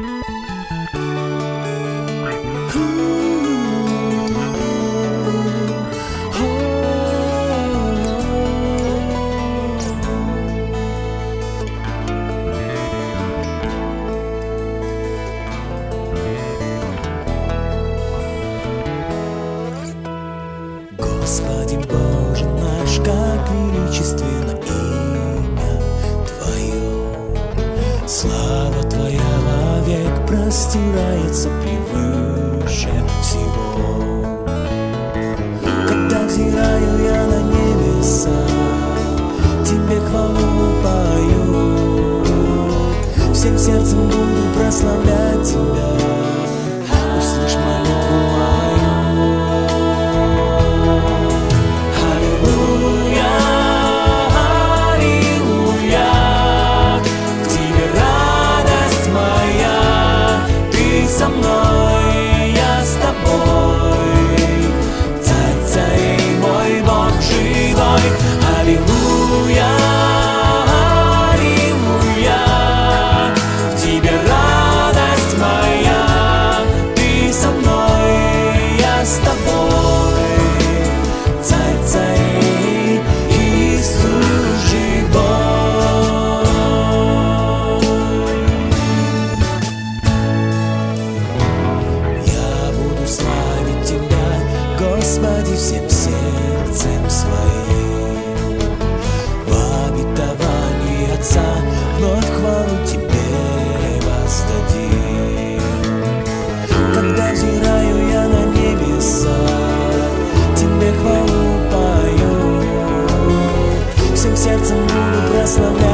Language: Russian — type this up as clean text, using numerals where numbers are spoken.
Господи Боже наш, как величественно имя Твое. Слава Твоя вовек простирается превыше всего. Когда взираю я на небеса, Тебе хвалу пою. Всем сердцем буду прославлять Тебя. Услышь молитву мою. Со мной, я с тобой, Царь царей, мой Бог живой. Аллилуйя, аллилуйя, в тебе радость моя. Ты со мной, я с тобой, Царь царей, Иисус живой. Господи, всем сердцем своим, в обетовании Отца вновь хвалу Тебе воздадим. Когда взираю я на небеса, Тебе хвалу пою. Всем сердцем буду прославлять